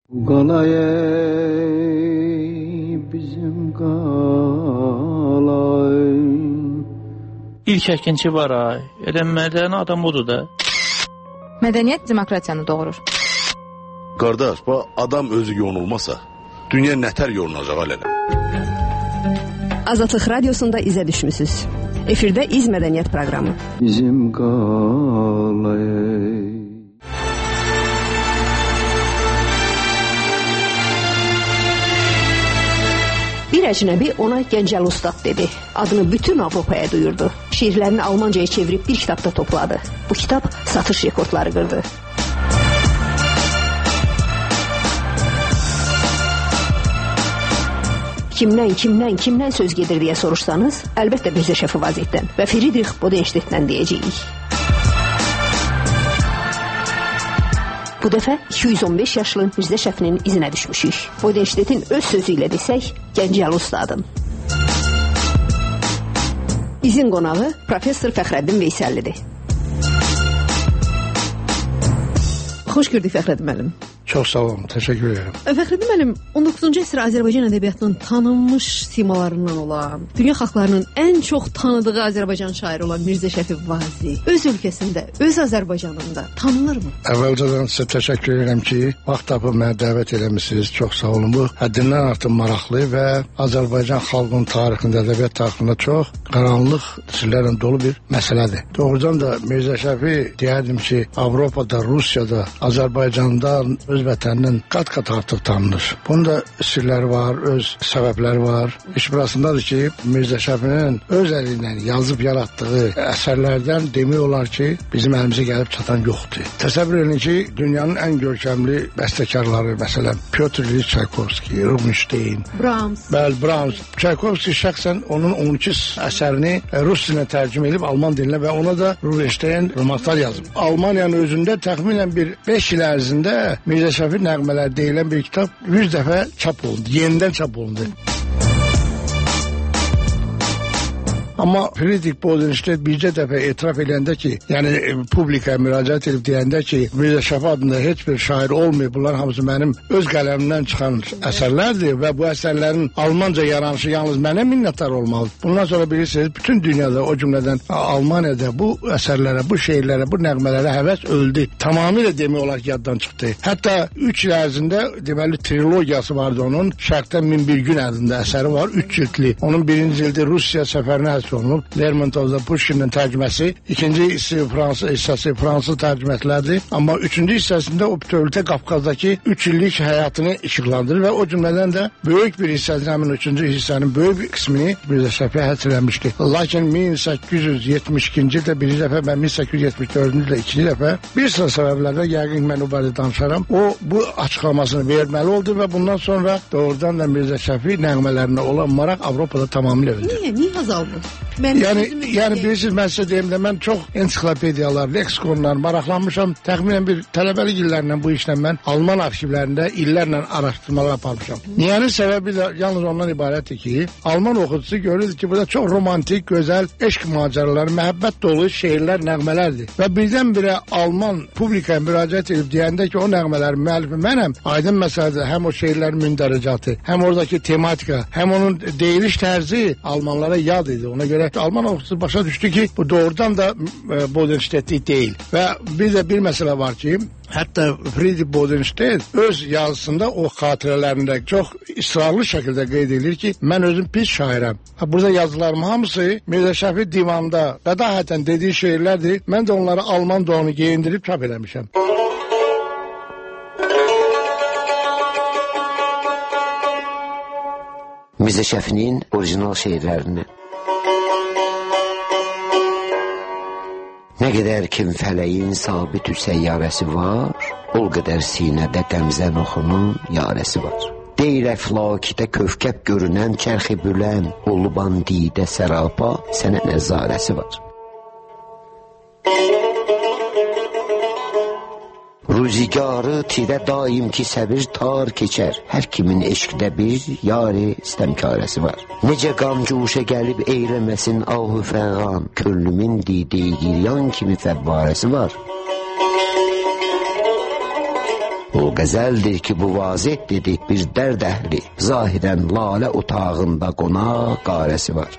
Qalay bizim qalay. İlk əkinçi var ay. Elə mədəni adam odur da. Mədəniyyət demokratiyanı doğurur. Qardaş, bu adam özü yorulmasa, dünya nətər yorulacaq hələ? Azadlıq Radiosunda izə düşmüsünüz. Efirdə İz Mədəniyyət proqramı. Bizim qalay. Bir əcnəbi ona Gəncəli Ustad dedi. Adını bütün Avropaya duyurdu. Şiirlərini Almancaya çevirib bir kitabda topladı. Bu kitab satış rekordları qırdı. Kimdən söz gedir deyə soruşsanız, əlbəttə Mirzə Şəfi Vazitdən və Friedrich Bodenstedtdən deyəcəyik. Bu dəfə 215 yaşlı Mirzə Şəfinin izinə düşmüşük. Bodenstedtin öz sözü ilə desək, Gəncəli Ustadın. İzin qonağı Professor Fəxrəddin Veysəllidir. Xoş gördük Fəxrəddin müəllim. Çox sağ olun, təşəkkür edirəm. Fəxrəddin müəllim, 19-cu əsr Azərbaycan ədəbiyyatının tanınmış simalarından olan, dünya xalqlarının ən çox tanıdığı Azərbaycan şairi olan Mirzə Şəfi Vazi öz ölkəsində, öz Azərbaycanında tanınırmı? Əvvəlcədən sizə təşəkkür edirəm ki, vaxt tapıb mənə dəvət eləmisiniz. Çox sağ olun. Bu həddindən artıq maraqlı və Azərbaycan xalqının tarixində, ədəbiyyat tarixində çox qaranlıq sirlərlə dolu bir məsələdir. Doğrudan da Mirzə Şəfi deyərdim ki, Avropada, Rusiyada, Azərbaycanda öz vətəninin qat-qat artıq tanınır. Bunun da sirləri var, öz səbəbləri var. İş burasındadır ki, Mirzə Şəfinin öz əli ilə yazıb yaratdığı əsərlərdən demək olar ki, bizim əlimizə gəlib çatan yoxdur. Təsəvvür edin ki, dünyanın ən görkəmli bəstəkarları, məsələn, Pyotr İliç Çaykovski, Rubinstein, Brahms. Brahms. Çaykovski şəxsən onun 12 əsərini rus dilinə tərcümə edib Alman dilinə və ona da Rubinstein romanlar yazıb. Almaniyanın özündə təxminən bir 5 il ərzində Mirzə Şəfi nəğmələr deyilən bir kitab 100 dəfə çap olundu, yenidən çap olundu. Amma Friedrich Bodenstedt bircə dəfə etiraf edəndə ki, yəni publikaya müraciət edib deyəndə ki, Mirzə Şəfi adında heç bir şair olmayıb, bunlar hamısı mənim öz qələmimdən çıxan əsərlərdir və bu əsərlərin Almanca yaranışı yalnız mənə minnətdar olmalıdır. Bundan sonra bilirsiniz, bütün dünyada, o cümlədən Almaniyada bu əsərlərə, bu şeirlərə, bu nəğmələrə həvəs öldü. Tamamilə demək olar ki, yaddan çıxdı. Hətta 3 il ərzində deməli trilogiyası vardı onun. Şərqdən 1001 gün adında əsəri var, 3 cildli. Onun birinci cildi Rusiya səfərinə olunub. Lermontov'da Pushkin'in tərcüməsi, ikinci hissəsi Fransız tərcümətlərdir. Amma üçüncü hissəsində o bütövlükdə Qafqazdakı 3 illik həyatını işıqlandırır və o cümlədən də böyük bir hissəsini, həmin üçüncü hissənin böyük bir qismini Mirzə Şəfi həsrələmişdi. Lakin 1872-ci ildə birinci dəfə, mən 1874-cü ildə ikinci dəfə bir sıra səbəblərdə yəqin mən o barədə danışaram. O bu açıqlamasını verməli oldu və bundan sonra doğrudan da Mirzə Şəfi nəğmələrinə olan maraq Avropada tamamilə öldü. Niyə azaldı? Yəni bilirsiniz, mən sizə deyim də, mən çox ensiklopediyalar, leksikonlar maraqlanmışam. Təxminən bir tələbəlik illərlə bu işlə mən Alman arxivlərində illərlə araşdırmalar aparmışam. Niyənin səbəbi də yalnız ondan ibarətdir ki, Alman oxucusu görürdü ki, burada çox romantik, gözəl eşq macəraları, məhəbbət dolu şeirlər, nəğmələrdir. Və birdən-birə Alman publikaya müraciət edib deyəndə ki, o nəğmələrin müəllifi mənəm, aydın məsələdir, həm o şeirlərin mündərəcatı, həm oradakı tematika, həm onun deyiliş tərzi Almanlara yad idi. Ona görə Alman oxucusu başa düşdü ki, bu doğrudan da Bodenstedtlik deyil. Və bir məsələ var ki, hətta Friedrich Bodenstedt öz yazısında o xatirələrində çox israrlı şəkildə qeyd edilir ki, mən özüm pis şairəm. Burada yazılarım hamısı Mirzə Şəfi divanda bədahətən dediyi şeirlərdir. Mən də onları Alman donu geyindirib çap eləmişəm. Mirzə Şəfinin orijinal şeirlərini. Nə qədər ki fələyin sabit səyyarəsi var, o qədər sinədə qəmzən oxunun yarəsi var. Deyir əflakidə kövkəb görünən çərxi bülən, oluban didə sərapa sənə nəzarəsi var. Rüzgarı tirə daim ki səbir tar keçər, hər kimin eşqdə bir yari istəmkarəsi var. Necə qamcuşə gəlib eyləməsin ahü fəğan, könlümün didiyi giryan kimi fəvvarəsi var. O Qəzəldir ki, bu vazih dedi bir dərd əhli, zahirən lalə otağında qonaq qarəsi var.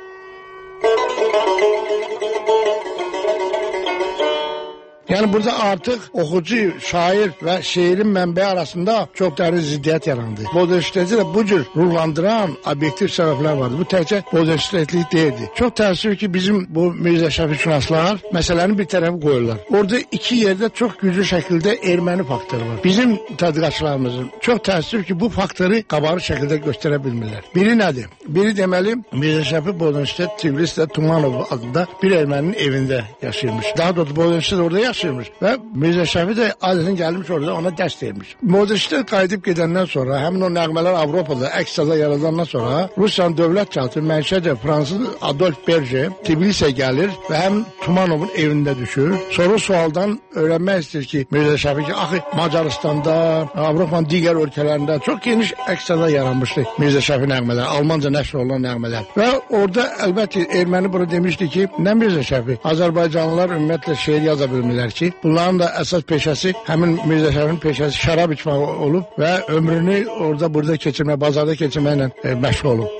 Yani burada artık okucu, şair ve şiirin mənbəyi arasında çok dərin ziddiyyət yarandı. Modernistliği de bu cür ruhlandıran objektif sebepler vardı. Bu təkcə modernistlik değildi. Çok təəssüf ki bizim bu Mirzə Şəfi şünaslar meselenin bir tarafı koyurlar. Orada iki yerde çok güçlü şekilde Ermeni faktörü var. Bizim tədqiqatçılarımızın çok təəssüf ki bu faktörü qabarıq şekilde gösterebilmirlər. Biri nədir? Biri deməli Mirzə Şəfi Modernistdə Tiflisdə Tumanov adında bir Erməninin evinde yaşayırmış. Daha doğrusu Modernistdə orada yaşayırmış. Ve Mirzə Şəfi de adeten gelmiş orada ona dərs vermiş. Modernistlər qayıdıb gedəndən sonra həmin o nəğmələr Avropada əks-səda yaradandan sonra Rusiyanın dövlət teatrı mənşədə Fransız Adolf Berger Tbilisə gəlir və həm Tumanovun evində düşür. Sonra sualdan öğrenmək istəyir ki Mirzə Şəfi ki axı Macaristanda, Avropanın digər ölkələrində çox geniş əks-səda yaranmışdı Mirzə Şəfi nəğmələr, Almanca nəşr olunan nəğmələr. Və orada əlbəttə erməni bunu demişdi ki, nə Mirzə Şəfi, Azərbaycanlılar ümumiyyətlə şeir yaza bilmirlər ki, bunların da əsas peşəsi həmin Mirzə Şəfinin peşəsi şərab içmək olub və ömrünü orada burada keçirmək, bazarda keçirməklə məşğul olub.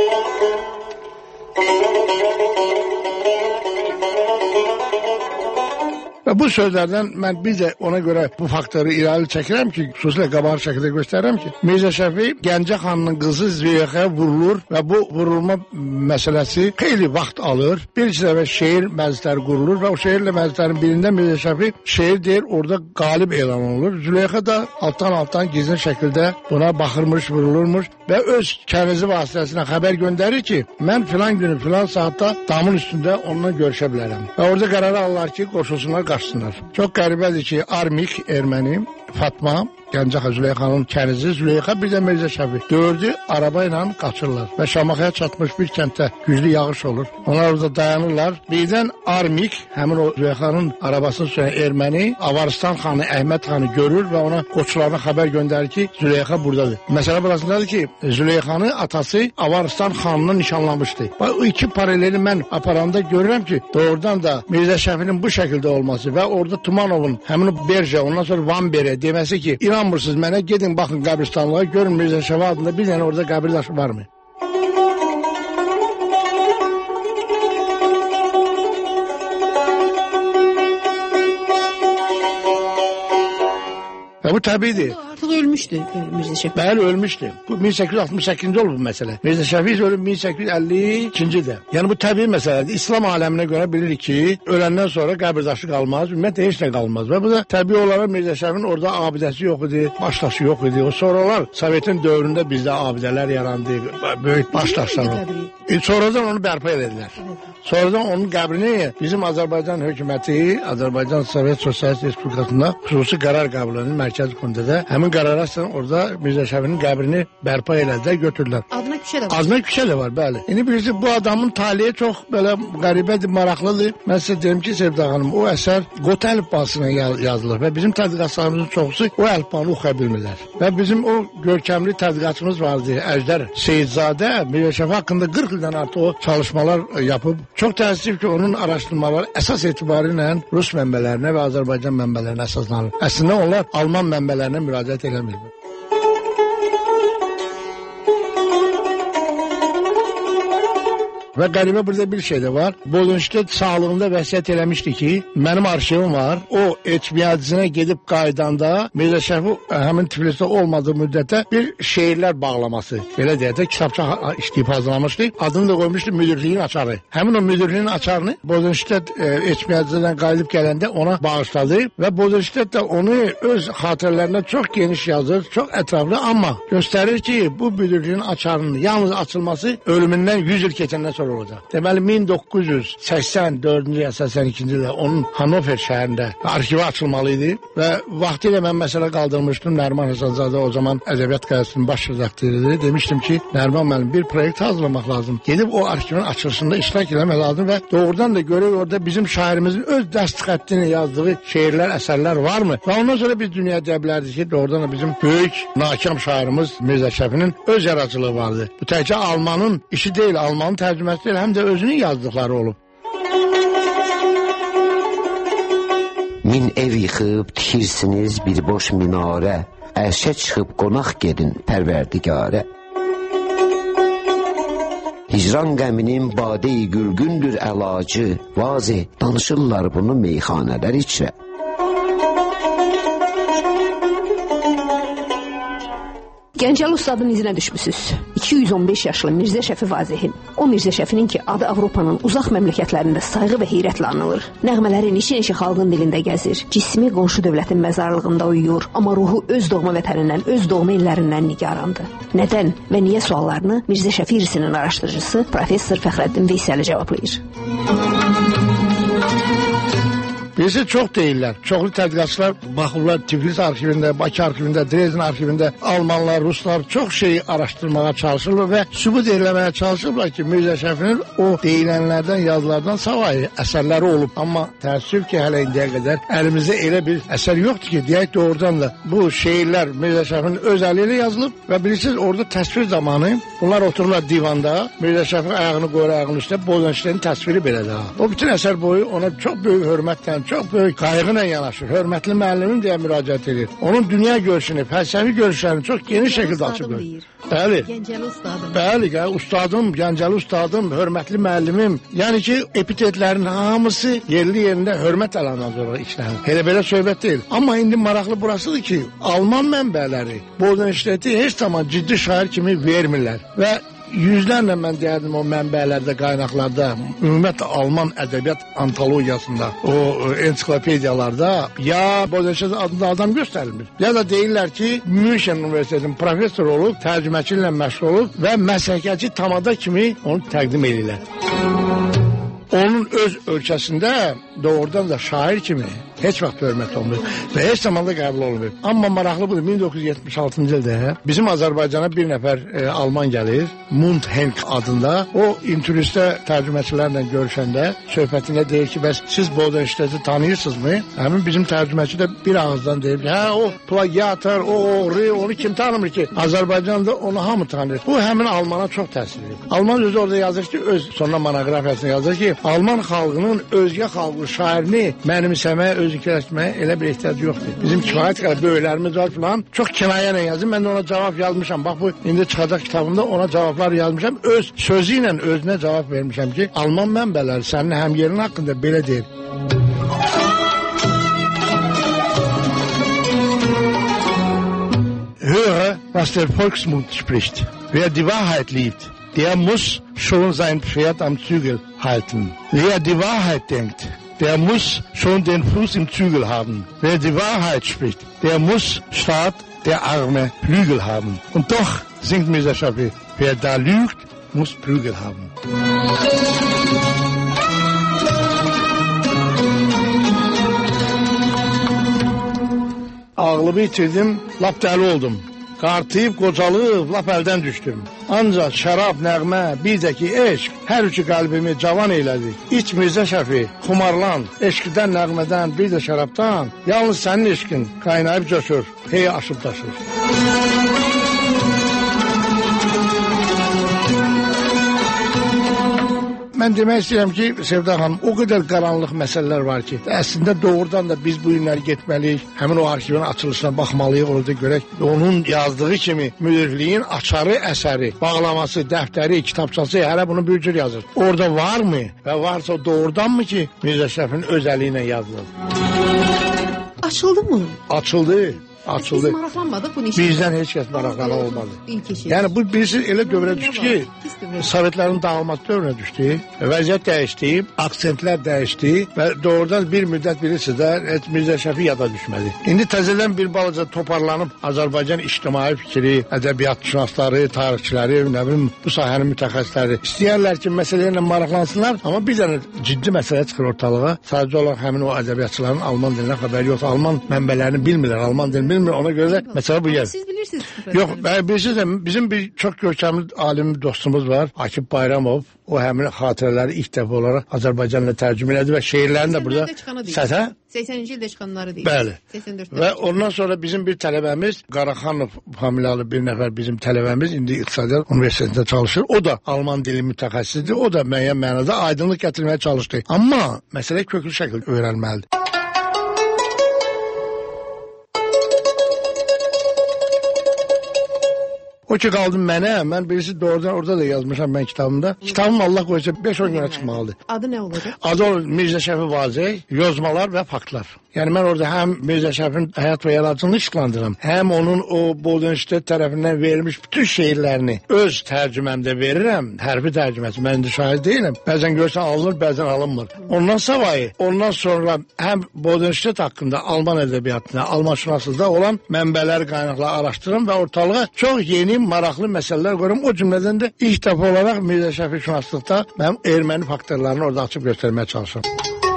Ve bu sözlerden ben bir de ona göre bu faktörü irali çekirəm ki, xüsusilə qabarıq şəkildə göstərirəm ki, Mirzə Şəfi Gəncə xanının qızı Züleyxaya vurulur ve bu vurulma meselesi xeyli vaxt alır. Bir dəfə şehir məclisləri qurulur ve o şehirlə məclislərin birində Mirzə Şəfi şehir deyir, orada qalib elan olunur. Züleyxa da alttan gizli şəkildə buna baxırmış, vurulurmuş ve öz kənizi vasitəsilə xəbər göndərir ki, mən filan günü filan saatda damın üstündə onunla görüşə bilərəm. Və orada qərar alırlar ki, qoşulsunlar, qaçsınlar. Çox qəribədir ki, Armik erməni, Fatma, Gəncə Züleyxanın kənizi Züleyxa bir də Mirzə Şəfi dördü araba ilə qaçırlar və Şamaxıya çatmış bir kənddə güclü yağış olur. Onlar orada dayanırlar. Birdən Armik, həmin o Züleyxanın arabasını sürən erməni Avaristan xanı, Əhməd xanı görür və ona qoçularına xəbər göndərir ki, Züleyxa buradadır. Məsələ burasındadır ki, Züleyxanı atası Avaristan xanını nişanlamışdı. Bu iki paraleli mən aparanda görürəm ki, doğrudan da Mirzə Şəfinin bu şəkildə olması və orada Tumanovun həmin o Berje, ondan sonra Van Bere deməsi ki, İnanmırsınız mənə, gedin baxın qəbristanlığa, görün Mirzə Şəfi adında bir dənə orada qəbir daşı var mı? Və bu təbiidir. Artıq ölmüşdü Mirzə Şəfi. Bəli, ölmüşdü. Bu 1868-ci olub bu məsələ. Mirzə Şəfi ölüb 1852-ci-də. Yəni bu təbii məsələdir. İslam aləminə görə bilirik ki, öləndən sonra qəbirdaşı qalmaz, ümumiyyətlə heç nə qalmaz. Və bu da təbii olaraq Mirzə Şəfinin orada abidəsi yox idi, başdaşı yox idi. O sonralar Sovetin dövründə bizdə abidələr yarandı, böyük başdaşlar oldu. Sonradan onu bərpa edildiler. Sonradan onun qəbrini bizim Azərbaycan hökuməti, Azərbaycan Sovet Sosialist Respublikasında xüsusi qərar qəbul edildi Mərkəzi Komitədə. Həmin qərara əsasən orada Mirzə Şəfinin qəbrini bərpa elədilər, götürdülər. Adına küçə də var. Adına küçə də var, bəli. İndi bilirsiniz, bu adamın taliyi çox belə qəribədir, maraqlıdır. Mən sizə deyim ki, Sevda xanım, o əsər Qot əlifbasına yazılır və bizim tədqiqatçılarımızın çoxusu o əlifbanı oxuya bilmirlər. Və bizim o görkəmli tədqiqatçımız vardı, Əjdər Seyidzadə, Mirzə Şəfi haqqında 40 ildən artıq o çalışmalar yapıb. Çox təəssüf ki, onun araşdırmaları əsas etibarıyla Rus mənbələrinə və Azərbaycan mənbələrinə əsaslanır. Əslində onlar Alman mənbələrinə müraciət eləmir. Və qəribə burada bir şey də var. Bodenstedt sağlığında vəsiyyət eləmişdi ki, mənim arşivim var. O etmiyadıcına gedib qaydanda Mirzə Şəfi həmin Tiflisdə olmadığı müddətdə bir şeirlər bağlaması, belə deyək də, kitabça işləyib hazırlamışdı. Adını da qoymuşdu müdürlüyün açarı. Həmin o müdürlüyün açarını Bodenstedt etmiyadıcıdan qayıdıb gələndə ona bağışladı və Bodenstedt də onu öz xatirələrində çox geniş yazır, çox ətraflı, amma göstərir ki, bu müdürlüyün açarının yalnız açılması ölümündən 100 il keçəndən sonra olacaq. Deməli 1984-cü ya 82-ci ildə onun Hanover şəhərində arxivi açılmalı idi və vaxtilə mən məsələ qaldırmışdım. Nəriman Həsənzadə o zaman Ədəbiyyat Qəzetinin baş redaktörüydü. Demişdim ki, Nəriman müəllim, bir proyekt hazırlamaq lazım. Gedib o arxivin açılışında iştirak etmək lazım və doğrudan da görək orada bizim şairimizin öz dəst xəttini yazdığı şeirlər, əsərlər varmı? Və ondan sonra biz dünya deyə bilərdik ki, doğrudan da bizim böyük nakam şairimiz Mirzə Şəfinin öz yaradıcılığı vardı. Bu təkcə Almanın işi deyil, Almanın tərcüməsi deyil, həm də özünün yazdıqları olub. Min ev yıxıb tikirsiniz bir boş minarə, ərşə çıxıb qonaq gedin pərverdigarə. Hicran qəminin bade-i gülgündür əlacı, vazi danışırlar bunu meyxanələr içrə. Gəncəli ustadın izinə düşmüsünüz. 215 yaşlı Mirzə Şəfi Vazehin. O Mirzə Şəfinin ki, adı Avropanın uzaq məmləkətlərində sayğı və heyrətlə anılır. Nəğmələri neçə-neçə xalqın dilində gəzir. Cismi qonşu dövlətin məzarlığında uyuyur. Amma ruhu öz doğma vətənindən, öz doğma illərindən nigarandır. Nədən və niyə suallarını Mirzə Şəfi irisinin araşdırıcısı Professor Fəxrəddin Veysəli cavablayır. Birisi çox deyirlər. Çoxlu tədqiqatçılar baxırlar Tiflis arxivində, Bakı arxivində, Dresden arxivində Almanlar, Ruslar çox şeyi araşdırmağa çalışırlar və sübut eləməyə çalışırlar ki, Mirzə Şəfinin o deyilənlərdən, yazılardan savayı əsərləri olub. Amma təəssüf ki, hələ indiyə qədər əlimizdə elə bir əsər yoxdur ki, deyək doğrudan da bu şeirlər Mirzə Şəfinin öz əli ilə yazılıb və bilirsiniz, orada təsvir zamanı bunlar otururlar divanda, Mirzə Şəfin ayağını qoyur ayağının üstə, Bozancı'nın təsviri belədir. O bütün əsər boyu ona çox böyük hörmətlə, çox böyük qayğıyla yanaşır. Hörmətli müəllimim deyə müraciət edir. Onun dünya görüşünü, fəlsəfi görüşlərini çox geniş şəkildə açıb verir. Bəli. Gəncəli ustadım. Bəli, ustadım, Gəncəli ustadım, hörmətli müəllimim. Yəni ki, epitetlərin hamısı yerli yerində hörmət əlamətləri olaraq işlənir. Elə belə söhbət deyil. Amma indi maraqlı burasıdır ki, Alman mənbələri Bodenstedti heç zaman ciddi şair kimi vermirlər və yüzlərlə mən deyərdim o mənbələrdə, qaynaqlarda, ümumiyyətlə Alman ədəbiyyat antologiyasında, o ensiklopediyalarda ya Bodenstedt adında adam göstərilmir. Ya da deyirlər ki, München Universitetinin professor olub, tərcüməçiliklə məşğul olub və məsələkəçi tamada kimi onu təqdim edirlər. Onun öz ölkəsində doğrudan da şair kimi heç vaxt hörmət olunur və heç zamanda qəbul olunur. Amma maraqlı budur, 1976-cı ildə bizim Azərbaycana bir nəfər Alman gəlir, Mund Henk adında. O intervüsdə tərcüməçilərlə görüşəndə söhbətində deyir ki, bəs siz Bodenstedti tanıyırsınızmı? Həmin bizim tərcüməçi də bir ağızdan deyir ki, hə, o plagiatör, o oğru, onu kim tanımır ki? Azərbaycanda onu hamı tanır. Bu həmin Almana çox təsir edir. Alman özü orada yazır ki, öz sonra monoqrafiyasında yazır ki, Alman xalqının özgə xalqı şairini mənimsəməyə, özünkiləşməyə elə bir ehtiyacı yoxdur. Bizim kifayət qədər böyüklərimiz var filan. Çox kinayə ilə yazır. Mən də ona cavab yazmışam. Bax bu indi çıxacaq kitabımda ona cavablar yazmışam. Öz sözü ilə özünə cavab vermişəm ki, Alman mənbələri sənin həmyerin haqqında belə deyir. Höre, was der Volksmund spricht. Wer die Wahrheit liebt, der muss schon sein Pferd am Zügel halten. Wer die Wahrheit denkt, der muss schon den Fuß im Zügel haben. Wer die Wahrheit spricht, der muss statt der Arme Flügel haben. Und doch, singt Mirzə Şəfi, wer da lügt, muss Prügel haben. Ağlımı itirdim, lap dəli oldum. Qartıyıb, qocalıb, lap əldən düşdüm. Ancaq şərab, nəğmə, bir də ki, eşq, hər üçü qəlbimi cavan eylədi. İç Mirzə Şəfi, xumarlan, eşqdən, nəğmədən, bir də şərabdan, yalnız sənin eşqin qaynayıb coşur, hey aşıb daşır. Mən demək istəyirəm ki, Sevda xanım, o qədər qaranlıq məsələlər var ki, əslində doğrudan da biz bu günləri getməliyik, həmin o arxivin açılışına baxmalıyıq, orada görək, onun yazdığı kimi müdürlüyün açarı əsəri, bağlaması, dəftəri, kitabçası, hələ bunu bir cür yazır. Orada varmı və varsa doğrudanmı ki, Mirzə Şəfinin öz əli ilə yazılır? Açıldı mı? Açıldı. Açıldı. Biz maraqlanmadıq bu neçə. Bizdən heç kəs maraqlanan olmadı. Yəni bu birisi elə dövrə düşdü ki, Sovetlərin dağılması dövrünə düşdü. Vəziyyət dəyişdi, aksentlər dəyişdi və doğrudan bir müddət bilirsiniz də Mirzə Şəfi yada düşmədi. İndi təzədən bir balaca toparlanıb Azərbaycan ictimai fikri, ədəbiyyatşünasları, tarixçiləri, nə bilim bu sahənin mütəxəssisləri istəyirlər ki, məsələlərlə maraqlansınlar, amma bir dənə ciddi məsələ çıxır ortalığa. Sadəcə olaraq həmin o ədəbiyyatçıların Alman dilinə xəbəri yoxdur, Alman mənbələrini bilmirlər, Alman dilini bilmir, ona görə də məsələ bu yer. Siz bilirsiniz. Yox, bilirsiniz də bizim bir çox görkəmli alim dostumuz var, Akif Bayramov. O həmin xatirələri ilk dəfə olaraq Azərbaycanla tərcümə elədi və şeirlərini də burada 80-ci ildə çıxanları deyil. Bəli. 84-də. Və ondan sonra bizim bir tələbəmiz, Qaraxanov familiyalı bir nəfər bizim tələbəmiz indi İqtisadiyyat Universitetində çalışır. O da Alman dili mütəxəssisidir. O da müəyyən mənada aydınlıq gətirməyə çalışdı. Amma məsələ köklü şəkildə öyrənməlidir. O ki qaldım mənə, mən birisi doğrudan orada da yazmışam mən kitabımda. Kitabım Allah qoysa 5-10 günə çıxmalıdır. Adı nə olacaq? Adı Mirzə Şəfi Vazeh, Yozmalar və Faktlar. Yəni mən orada həm Mirzə Şəfin həyat və yaradıcılığını işıqlandırıram, həm onun o Boden Universitet tərəfindən verilmiş bütün şeirlərini öz tərcüməmdə verirəm. Hərfi tərcüməsi. Mən indi şahid deyiləm. Bəzən görsən alınır, bəzən alınmır. Ondan sonra həm Boden Universitet haqqında Alman ədəbiyyatında, Almanşünaslığında olan mənbələri, qaynaqları araşdırıram və ortalığa çox yeni, maraqlı məsələlər qoyuram. O cümlədən də ilk dəfə olaraq Mirzə Şəfi şünaslıqda mənim erməni faktorlarını orada açıb göstərməyə çalışıram.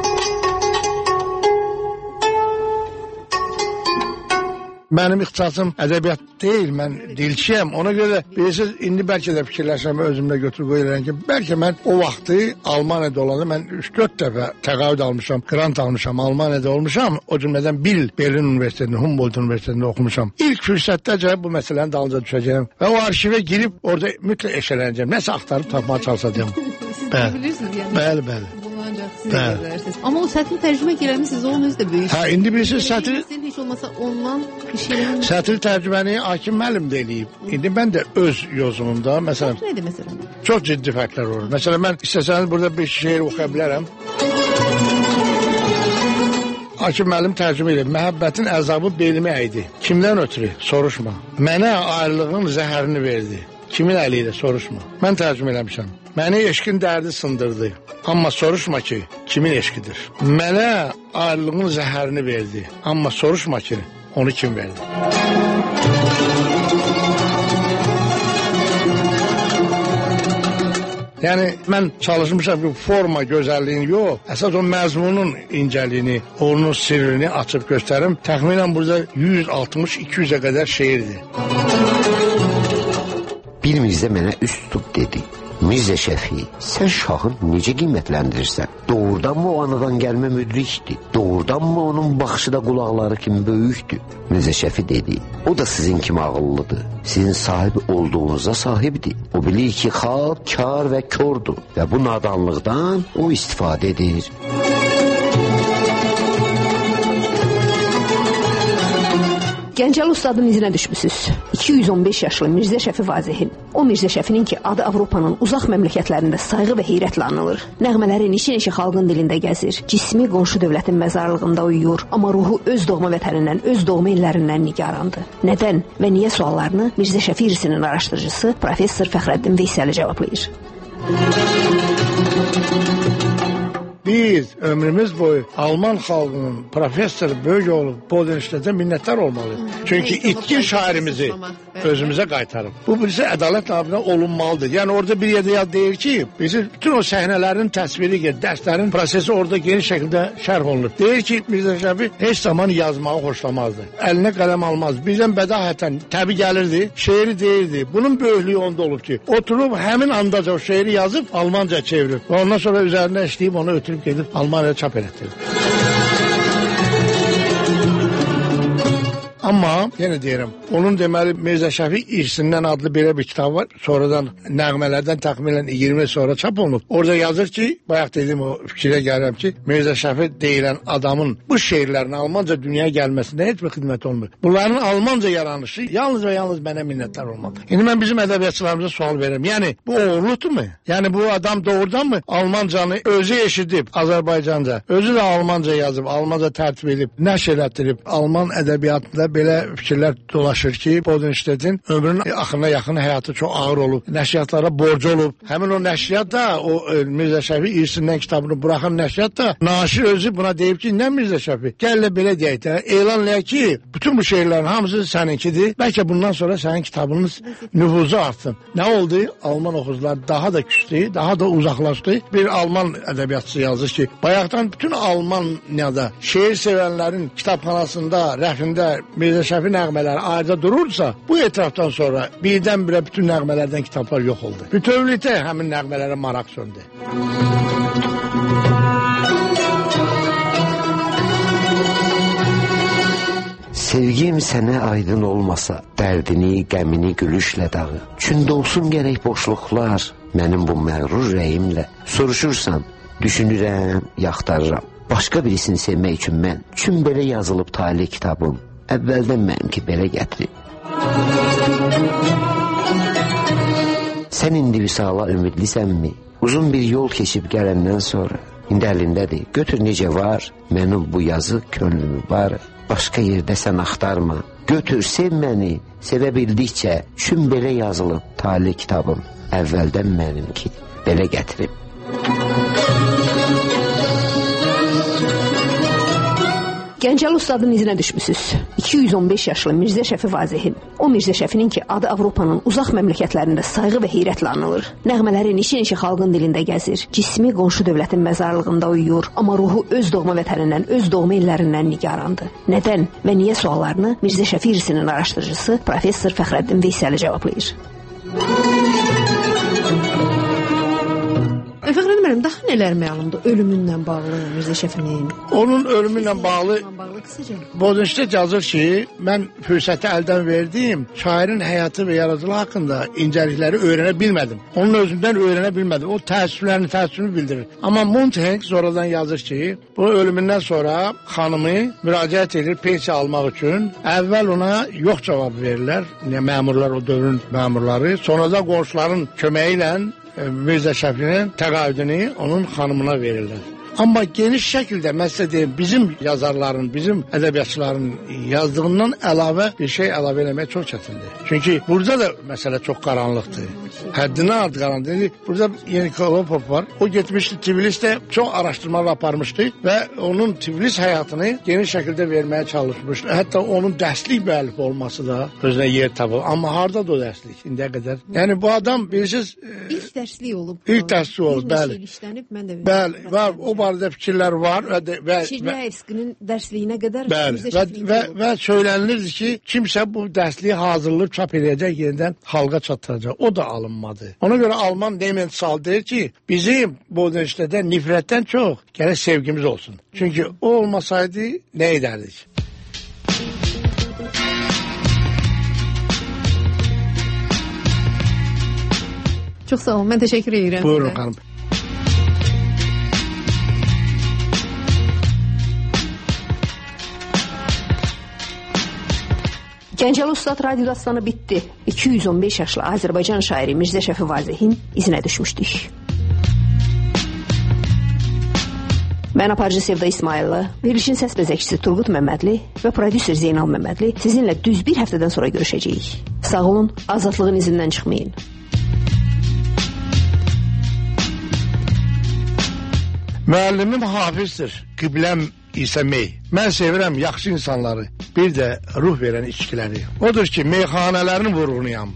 Mənim ixtisasım ədəbiyyat deyil, mən dilçiyəm. Ona görə bilirsiniz, indi bəlkə də fikirləşəm, özümlə götür qoyuram ki, bəlkə mən o vaxtı Almaniyada olanda mən 3-4 dəfə təqaüd almışam, grant almışam, Almaniyada olmuşam. O cümlədən bir il Berlin Universitetində, Humboldt Universitetində oxumuşam. İlk fürsətdəcə bu məsələnin dalınca düşəcəyəm və o arşivə girib orada mütləq eşələnəcəm. Nəsə axtarıb tapmağa çalışacağım. Siz bilirsiniz yəni. Bəli. Bunu ancaq siz edərsiniz. Amma o sətri tərcümə eləmisiniz, onun özü də böyük. Hə, indi bilirsiniz sətri heç olmasa ondan şirin. Sətri tərcüməni Hakim müəllim də eləyib. İndi mən də öz yozumumda məsələn. Nədir məsələn? Çox ciddi fərqlər olur. Məsələn mən istəsəniz burada bir şeir oxuya bilərəm. Hakim müəllim tərcümə edib. Məhəbbətin əzabı belimi əydi. Kimdən ötürü? Soruşma. Mənə ayrılığın zəhərini verdi. Kimin əli ilə? Soruşma. Mən tərcümə eləmişəm. Məni eşqin dərdi sındırdı. Amma soruşma ki, kimin eşqidir. Mənə ayrılığın zəhərini verdi. Amma soruşma ki, onu kim verdi. Yəni mən çalışmışam ki, forma gözəlliyini yox, əsas o məzmunun incəliyini, onun sirrini açıb göstərim. Təxminən burada 160-200-ə qədər şeirdir. Bir Mirzə mənə üst tutub dedi. Mirzə Şəfi, sən şahı necə qiymətləndirirsən? Doğrudanmı o anadan gəlmə müdrikdir? Doğrudanmı onun baxışı da qulaqları kimi böyükdür? Mirzə Şəfi dedi, o da sizin kimi ağıllıdır. Sizin sahibi olduğunuza sahibdir. O bilir ki, xalq kar və kördür və bu nadanlıqdan o istifadə edir. Gəncəli ustadın izinə düşmüsünüz. 215 yaşlı Mirzə Şəfi Vazehin. O Mirzə Şəfinin ki, adı Avropanın uzaq məmləkətlərində sayğı və heyrətlə anılır. Nəğmələri neçə-neçə xalqın dilində gəzir. Cismi qonşu dövlətin məzarlığında uyuyur. Amma ruhu öz doğma vətənindən, öz doğma illərindən nigarandır. Nədən və niyə suallarını Mirzə Şəfi irsinin araşdırıcısı Professor Fəxrəddin Veysəli cavablayır. Biz ömrümüz boyu Alman xalqının professor böyük olub Boden Universitetə minnətdar olmalıyıq. Çünki itkin şairimizi özümüzə qaytarıb. Bu birisi ədalət naminə olunmalıdır. Yəni orada bir yerdə deyir ki, bizim bütün o səhnələrin təsviri, dərslərin prosesi orada geniş şəkildə şərh olunur. Deyir ki, Mirzə Şəfi heç zaman yazmağı xoşlamazdı. Əlinə qələm almaz. Bizdən bədahətən təbii gəlirdi, şeiri deyirdi. Bunun böyüklüyü onda olub ki, oturub həmin andaca o şeiri yazıb Almanca çevirib. Və ondan sonra üzərində işləyib onu ötürüb gedib Almaniyada çap elətdirdi. Amma yenə deyirəm, onun deməli Mirzə Şəfi irsindən adlı belə bir kitab var. Sonradan nəğmələrdən təxminən 20 il sonra çap olunub. Orada yazır ki, bayaq dediyim o fikrə gəlirəm ki, Mirzə Şəfi deyilən adamın bu şeirlərin Almanca dünyaya gəlməsində heç bir xidmət olmur. Bunların Almanca yaranışı yalnız və yalnız mənə minnətdar olmalıdır. İndi mən bizim ədəbiyyatçılarımıza sual verirəm. Yəni bu oğurluqdurmu? Yəni bu adam doğrudanmı Almancanı özü eşidib Azərbaycanca, özü də Almanca yazıb, Almanca tərtib edib, nəşr elətdirib, Alman ədəbiyyatında belə fikirlər dolaşır ki, Boden Universitetin ömrünün axırına yaxın həyatı çox ağır olub, nəşriyyatlara borcu olub. Həmin o nəşriyyat da, o Mirzə Şəfi irsindən kitabını buraxan nəşriyyat da, naşir özü buna deyib ki, nə Mirzə Şəfi? Gəllə belə deyək də, elan eləyək ki, bütün bu şeirlərin hamısı səninkidir. Bəlkə bundan sonra sənin kitabınız nüfuzu artsın. Nə oldu? Alman oxucular daha da küstü, daha da uzaqlaşdı. Bir Alman ədəbiyyatçısı yazır ki, bayaqdan bütün Almaniyada şeir sevənlərin kitabxanasında, rəfində Mirzə Şəfi nəğmələri ayrıca durursa, bu etrafdan sonra birdən-birə bütün nəğmələrdən kitablar yox oldu. Bütövlükdə həmin nəğmələrə maraq söndü. Sevgim sənə aydın olmasa, dərdini, qəmini gülüşlə dağı. Çün dolsun gərək boşluqlar, mənim bu məğrur rəyimlə. Soruşursan, düşünürəm, yaxtarıram. Başqa birisini sevmək üçün mən, çün belə yazılıb talih kitabım. Əvvəldən mənimki belə gətirib. Sən indi visala ümidlisənmi? Uzun bir yol keçib gələndən sonra indi əlindədir. Götür necə var, mənim bu yazıq könlümü var. Başqa yerdə sən axtarma. Götür, sev məni, sevə bildikcə. Şün belə yazılıb tali kitabım. Əvvəldən mənimki belə gətirib. Gəncəli ustadın izinə düşmüsünüz. 215 yaşlı Mirzə Şəfi Vazehin. O Mirzə Şəfinin ki, adı Avropanın uzaq məmləkətlərində sayğı və heyrətlə anılır. Nəğmələri neçə-neçə xalqın dilində gəzir. Cismi qonşu dövlətin məzarlığında uyuyur. Amma ruhu öz doğma vətənindən, öz doğma illərindən nigarandır. Nədən və niyə suallarını Mirzə Şəfi irisinin araşdırıcısı Professor Fəxrəddin Veysəli cavablayır. Fəxrəddin müəllim, daha nələr məlumdur ölümünlə bağlı Mirzə Şəfinin? Onun ölümünlə bağlı Bodenstedt yazır ki, mən fürsəti əldən verdim, şairin həyatı və yaradıcılığı haqqında incəlikləri öyrənə bilmədim. Onun özündən öyrənə bilmədim. O təəssüfünü bildirir. Amma Montaigne sonradan yazır ki, bu ölümündən sonra xanımı müraciət edir pensiya almaq üçün. Əvvəl ona yox cavab verirlər. Məmurlar, o dövrün məmurları. Sonra da qonşuların köməyi ilə Mirzə Şəfinin təqaüdünü onun xanımına verirlər. Amma geniş şəkildə məsələ deyim, bizim yazarların, bizim ədəbiyyatçıların yazdığından əlavə bir şey əlavə eləmək çox çətindir. Çünki burada da məsələ çox qaranlıqdır. Həddindən artıq qaranlıqdır. Burada Yeni Kolopov var. O getmişdi Tiflisdə çox araşdırmalar aparmışdı və onun Tiflis həyatını geniş şəkildə verməyə çalışmışdı. Hətta onun dərslik müəllif olması da özünə yer tapır. Amma hardadır o dərslik indiyə qədər? Yəni bu adam bilirsiniz... İlk dərslik olub. İlk dərslik olub, bəli. Bəli, var. O barədə fikirlər var və Çirnəyevskinin dərsliyinə qədər və söylənilirdi ki, kimsə bu dərsliyi hazırlayıb çap edəcək, yenidən xalqa çatdıracaq. O da alınmadı. Ona görə Alman Nementsal deyir ki, bizim Bodenstedtdə nifrətdən çox gərək sevgimiz olsun. Çünki o olmasaydı nə edərdik? Çox sağ olun, mən təşəkkür edirəm. Buyurun xanım. Gəncəli Ustad radio dastanı bitdi. 215 yaşlı Azərbaycan şairi Mirzə Şəfi Vazehin izinə düşmüşdük. Mən aparıcı Sevda İsmayıllı, verilişin səs bəzəkçisi Turqut Məmmədli və prodüser Zeynal Məmmədli sizinlə düz bir həftədən sonra görüşəcəyik. Sağ olun, azadlığın izindən çıxmayın. Müəllimim Hafizdir, qibləm İsa Mey. Mən sevirəm yaxşı insanları, bir də ruh verən içkiləri. Odur ki, meyxanələrin vurğunuyam.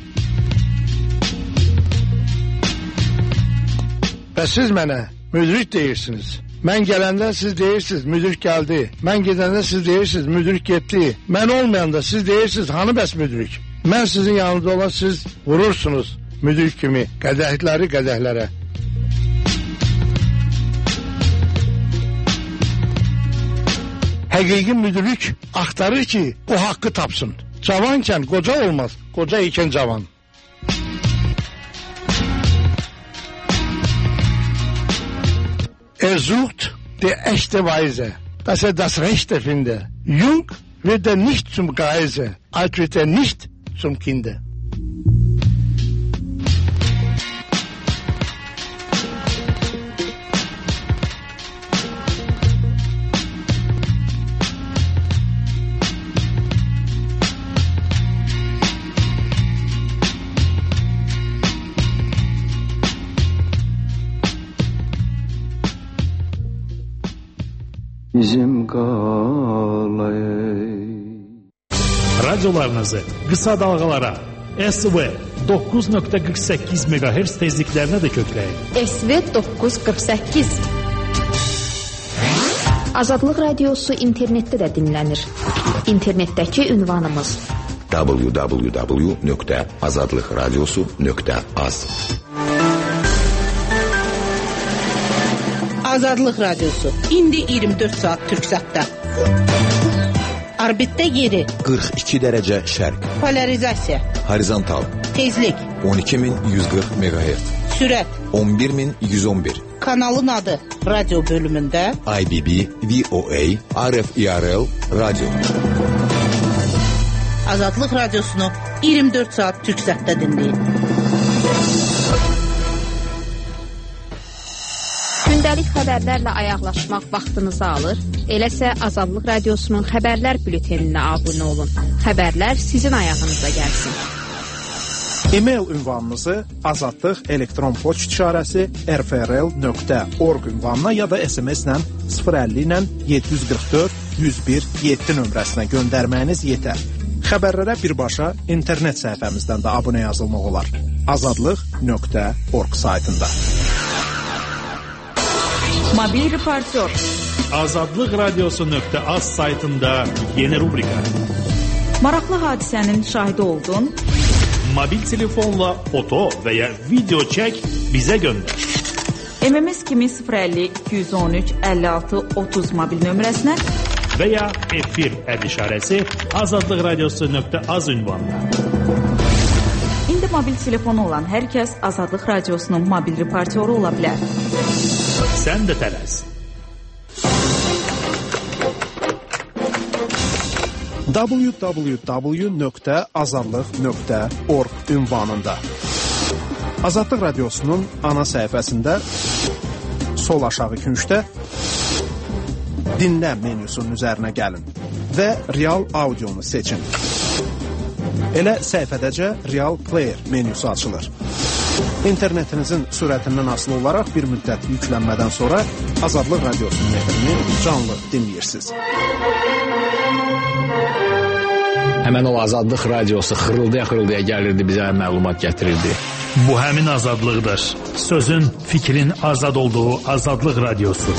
Və siz mənə müdrik deyirsiniz. Mən gələndə siz deyirsiniz, müdrik gəldi. Mən gedəndə siz deyirsiniz, müdrik getdi. Mən olmayanda siz deyirsiniz, hanı bəs müdrik? Mən sizin yanınızda olan siz vurursunuz müdrik kimi qədəhləri qədəhlərə. Həqiqi müdürlük axtarır ki, o haqqı tapsın. Cavankən qoca olmaz, qoca ikən cavan. Sucht die echte Weise, dass das Rechte finde. Jung wird nicht zum Greise, alt wird nicht zum Kinde. Bizim qalay. Radyolarınızı qısa dalğalara SV 9.48 MHz tezliklərinə də kökləyin. SV 948. Azadlıq radiosu internetdə də dinlənir. İnternetdəki ünvanımız www.azadlıqradiosu.az. Azadlıq Radyosu. İndi 24 saat Türksatda. Orbitdə yeri 42 dərəcə şərq. Polarizasiya. Horizontal. Tezlik 12140 MHz. Sürət 11111. Kanalın adı radyo bölümündə IBB, VOA, RFIRL radyo. Azadlıq Radyosunu 24 saat Türksatda dinləyin. Gündəlik xəbərlərlə ayaqlaşmaq vaxtınızı alır. Eləsə Azadlıq Radiosunun xəbərlər bülteninə abunə olun. Xəbərlər sizin ayağınıza gəlsin. E-mail ünvanınızı azadlıq elektron poçt işarəsi rfrl.org ünvanına ya da SMS-lə 050 ilə 744 101 7 nömrəsinə göndərməyiniz yetər. Xəbərlərə birbaşa internet səhifəmizdən də abunə yazılmaq olar. azadlıq.org saytında. Mobil reportyor. Azadlıq Radiosu.az saytında yeni rubrika. Maraqlı hadisənin şahidi oldun. Mobil telefonla foto və ya video çək bizə göndər. MMS kimi 050 213 56 30 mobil nömrəsinə və ya efir işarəsi Azadlıq Radiosu.az ünvanına. İndi mobil telefonu olan hər kəs Azadlıq Radiosunun mobil reportyoru ola bilər. Sən də tələs. www.azadlıq.org ünvanında. Azadlıq Radiosunun ana səhifəsində sol aşağı küncdə dinlə menyusunun üzərinə gəlin və real audionu seçin. Elə səhifədəcə Real Player menyusu açılır. İnternetinizin sürətindən asılı olaraq bir müddət yüklənmədən sonra Azadlıq Radiosunun efrini canlı dinləyirsiniz. Həmən o Azadlıq Radiosu xırıldaya gəlirdi, bizə məlumat gətirirdi. Bu həmin azadlıqdır. Sözün, fikrin azad olduğu Azadlıq Radiosu.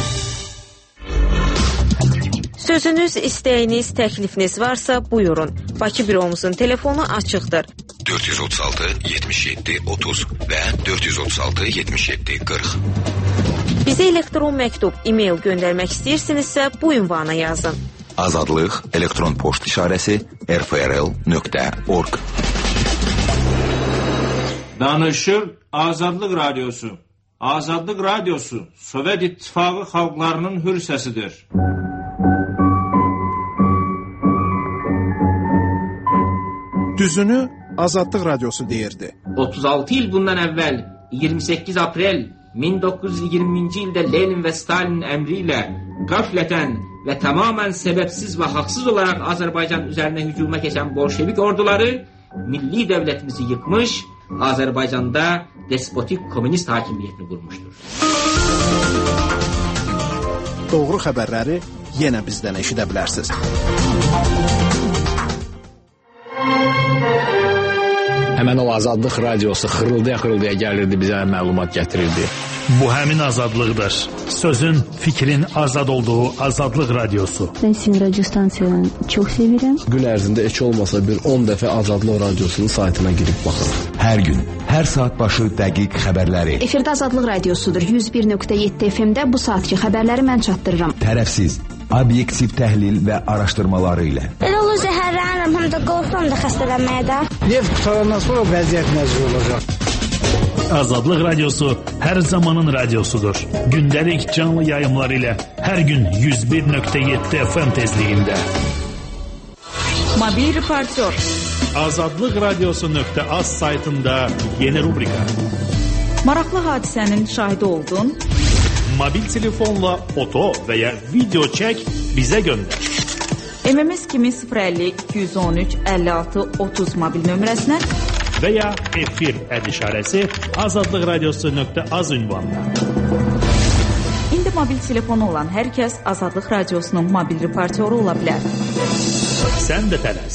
Sözünüz, istəyiniz, təklifiniz varsa buyurun. Bakı büromuzun telefonu açıqdır. 436 77 30 və 436 77 40. Bizə elektron məktub, e-mail göndərmək istəyirsinizsə bu ünvana yazın. Azadlıq elektron poçt işarəsi rfrl.org. Danışır Azadlıq Radiosu. Azadlıq Radiosu Sovet İttifaqı xalqlarının hür səsidir. Düzünü Azadlıq Radiosu deyirdi. 36 il bundan əvvəl 28 aprel 1920-ci ildə Lenin və Stalinin əmri ilə qəflətən və tamamən səbəbsiz və haqsız olaraq Azərbaycan üzərinə hücuma keçən bolşevik orduları milli dövlətimizi yıkmış, Azərbaycanda despotik komünist hakimiyyətini qurmuşdur. Doğru xəbərləri yenə bizdən eşidə bilərsiniz. Həmən o Azadlıq Radiosu xırıldaya gəlirdi, bizə məlumat gətirirdi. Bu həmin azadlıqdır. Sözün, fikrin azad olduğu Azadlıq Radiosu. Ben sizin radyo stansiyanı çox sevirəm. Gün ərzində heç olmasa bir 10 dəfə Azadlıq Radiosunun saytına girib baxın. Hər gün, hər saat başı dəqiq xəbərləri. Efirdə Azadlıq Radiosudur. 101.7 FM-də bu saatki xəbərləri mən çatdırıram. Tərəfsiz, obyektiv təhlil və araşdırmaları ilə. Elə olur zəhərlənirəm, həm də qorxuram da xəstələnməyə də. Neft qutarandan sonra vəziyyət nəzir olacaq. Azadlıq Radiosu hər zamanın radiosudur. Gündəlik canlı yayımları ilə hər gün 101.7 FM tezliyində. Mobil reportyor. Azadlıq Radiosu.az saytında yeni rubrika. Maraqlı hadisənin şahidi oldun. Mobil telefonla foto və ya video çək bizə göndər. MMS kimi 050 213 56 30 mobil nömrəsinə və ya efir işarəsi Azadlıq Radiosu.az ünvanına. İndi mobil telefonu olan hər kəs Azadlıq Radiosunun mobil reportyoru ola bilər. Sən də tələs.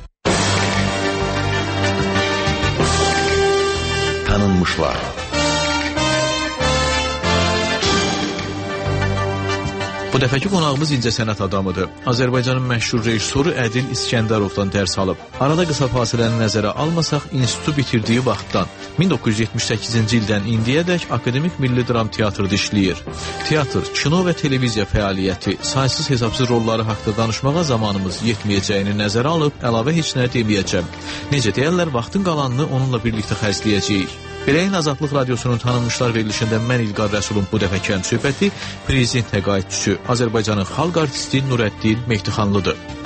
Tanınmışlar. Bu dəfəki qonağımız incəsənət adamıdır. Azərbaycanın məşhur rejissoru Ədil İskəndərovdan dərs alıb. Arada qısa fasiləni nəzərə almasaq, institutu bitirdiyi vaxtdan 1978-ci ildən indiyədək Akademik Milli Dram Teatrda işləyir. Teatr, kino və televiziya fəaliyyəti, saysız hesabsız rolları haqqında danışmağa zamanımız yetməyəcəyini nəzərə alıb, əlavə heç nə deməyəcəm. Necə deyərlər, vaxtın qalanını onunla birlikdə xərcləyəcəyik. Beləyin Azadlıq Radiosunun tanınmışlar verilişində mən İlqar Rəsulun bu dəfəki söhbəti prezident təqaüdçüsü Azərbaycanın xalq artisti Nurəddin Mehdixanlıdır.